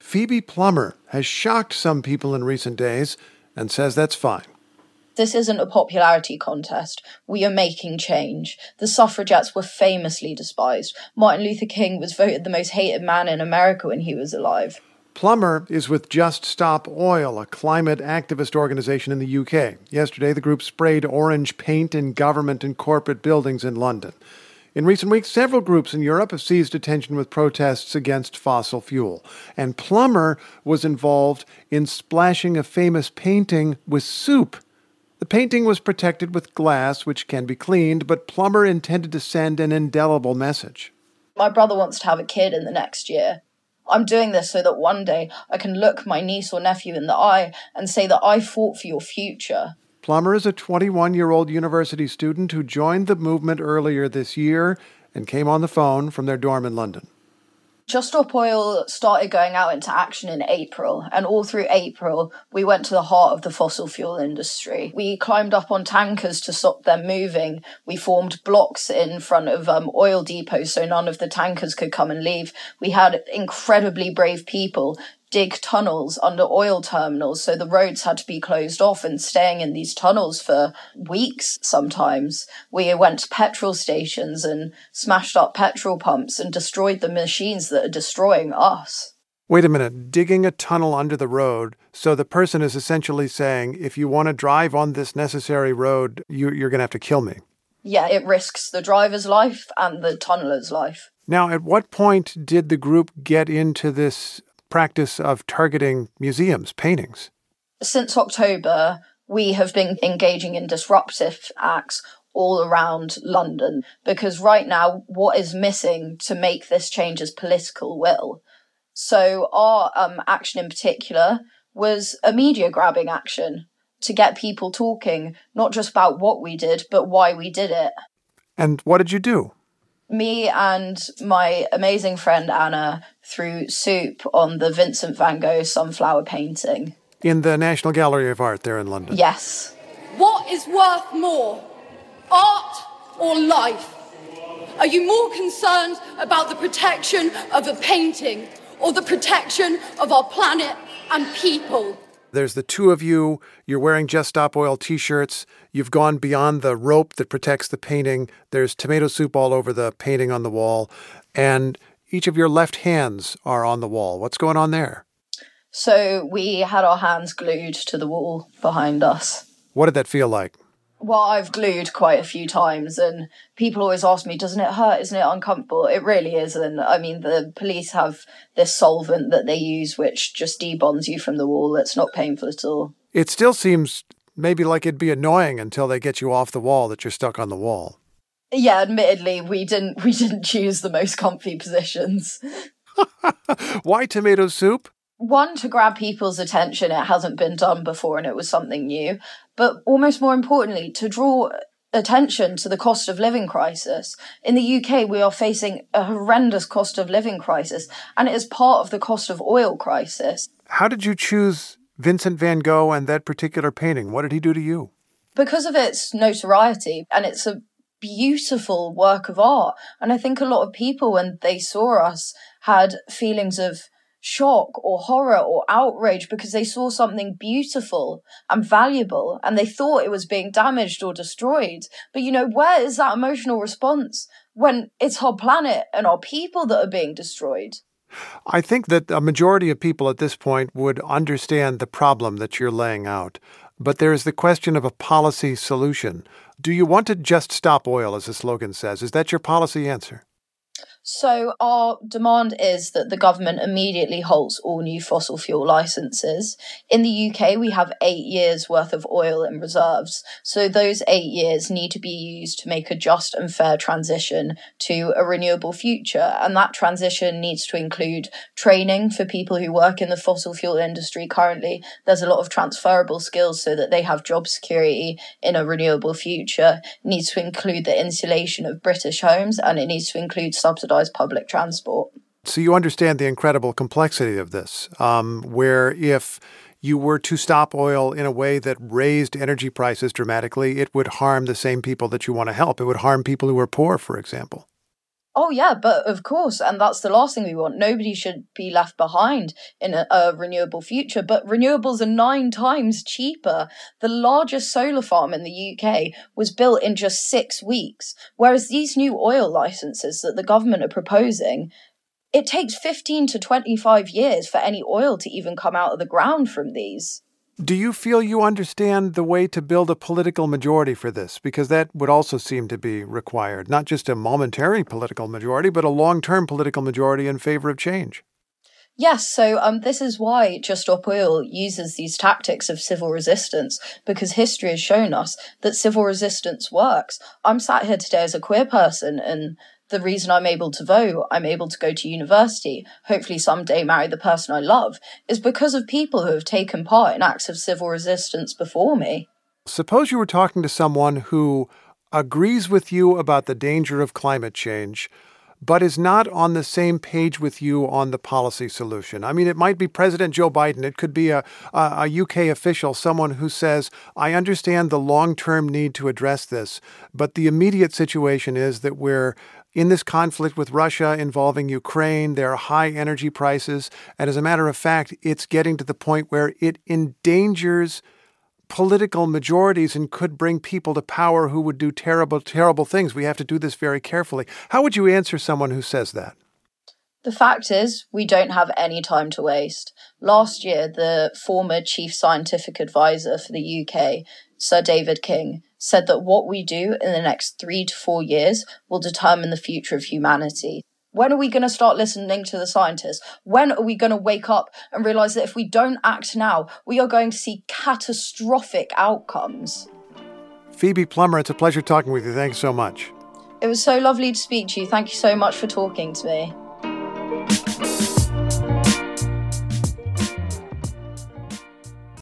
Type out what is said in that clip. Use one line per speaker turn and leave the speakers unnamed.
Phoebe Plummer has shocked some people in recent days and says that's fine.
This isn't a popularity contest. We are making change. The suffragettes were famously despised. Martin Luther King was voted the most hated man in America when he was alive.
Plummer is with Just Stop Oil, a climate activist organization in the UK. Yesterday, the group sprayed orange paint in government and corporate buildings in London. In recent weeks, several groups in Europe have seized attention with protests against fossil fuel. And Plummer was involved in splashing a famous painting with soup. The painting was protected with glass, which can be cleaned, but Plummer intended to send an indelible message.
My brother wants to have a kid in the next year. I'm doing this so that one day I can look my niece or nephew in the eye and say that I fought for your future.
Plummer is a 21-year-old university student who joined the movement earlier this year and came on the phone from their dorm in London.
Just Stop Oil started going out into action in April, and all through April, we went to the heart of the fossil fuel industry. We climbed up on tankers to stop them moving. We formed blocks in front of oil depots so none of the tankers could come and leave. We had incredibly brave people dig tunnels under oil terminals, so the roads had to be closed off and staying in these tunnels for weeks sometimes. We went to petrol stations and smashed up petrol pumps and destroyed the machines that are destroying us.
Wait a minute, digging a tunnel under the road, so the person is essentially saying, if you want to drive on this necessary road, you're going to have to kill me.
Yeah, it risks the driver's life and the tunneler's life.
Now, at what point did the group get into this practice of targeting museums, paintings?
Since October, we have been engaging in disruptive acts all around London, because right now what is missing to make this change is political will. So our action in particular was a media grabbing action to get people talking, not just about what we did, but why we did it.
And what did you do?
Me and my amazing friend Anna threw soup on the Vincent van Gogh sunflower painting.
In the National Gallery of Art there in London?
Yes.
What is worth more, art or life? Are you more concerned about the protection of a painting or the protection of our planet and people?
There's the two of you. You're wearing Just Stop Oil T-shirts. You've gone beyond the rope that protects the painting. There's tomato soup all over the painting on the wall. And each of your left hands are on the wall. What's going on there?
So we had our hands glued to the wall behind us.
What did that feel like?
Well, I've glued quite a few times, and people always ask me, doesn't it hurt? Isn't it uncomfortable? It really isn't. I mean, the police have this solvent that they use which just debonds you from the wall. It's not painful at all.
It still seems maybe like it'd be annoying until they get you off the wall, that you're stuck on the wall.
Yeah, admittedly, we didn't choose the most comfy positions.
Why tomato soup?
One, to grab people's attention. It hasn't been done before and it was something new. But almost more importantly, to draw attention to the cost of living crisis. In the UK, we are facing a horrendous cost of living crisis, and it is part of the cost of oil crisis.
How did you choose Vincent van Gogh and that particular painting? What did he do to you?
Because of its notoriety, and it's a beautiful work of art. And I think a lot of people, when they saw us, had feelings of shock or horror or outrage because they saw something beautiful and valuable and they thought it was being damaged or destroyed. But, where is that emotional response when it's our planet and our people that are being destroyed?
I think that a majority of people at this point would understand the problem that you're laying out. But there is the question of a policy solution. Do you want to just stop oil, as the slogan says? Is that your policy answer?
So our demand is that the government immediately halts all new fossil fuel licenses. In the UK, we have 8 years worth of oil in reserves. So those 8 years need to be used to make a just and fair transition to a renewable future. And that transition needs to include training for people who work in the fossil fuel industry currently. There's a lot of transferable skills so that they have job security in a renewable future. It needs to include the insulation of British homes, and it needs to include subsidised public transport.
So you understand the incredible complexity of this, where if you were to stop oil in a way that raised energy prices dramatically, it would harm the same people that you want to help. It would harm people who are poor, for example.
Oh, yeah, but of course, and that's the last thing we want. Nobody should be left behind in a renewable future, but renewables are 9 times cheaper. The largest solar farm in the UK was built in just 6 weeks, whereas these new oil licenses that the government are proposing, it takes 15 to 25 years for any oil to even come out of the ground from these.
Do you feel you understand the way to build a political majority for this? Because that would also seem to be required, not just a momentary political majority, but a long-term political majority in favor of change.
Yes, so this is why Just Stop Oil uses these tactics of civil resistance, because history has shown us that civil resistance works. I'm sat here today as a queer person, and the reason I'm able to vote, I'm able to go to university, hopefully someday marry the person I love, is because of people who have taken part in acts of civil resistance before me.
Suppose you were talking to someone who agrees with you about the danger of climate change, but is not on the same page with you on the policy solution. I mean, it might be President Joe Biden. It could be a UK official, someone who says, I understand the long-term need to address this, but the immediate situation is that we're in this conflict with Russia involving Ukraine. There are high energy prices. And as a matter of fact, it's getting to the point where it endangers political majorities and could bring people to power who would do terrible, terrible things. We have to do this very carefully. How would you answer someone who says that?
The fact is, we don't have any time to waste. Last year, the former chief scientific advisor for the UK, Sir David King, said that what we do in the next 3 to 4 years will determine the future of humanity. When are we going to start listening to the scientists? When are we going to wake up and realise that if we don't act now, we are going to see catastrophic outcomes?
Phoebe Plummer, it's a pleasure talking with you. Thanks so much.
It was so lovely to speak to you. Thank you so much for talking to me.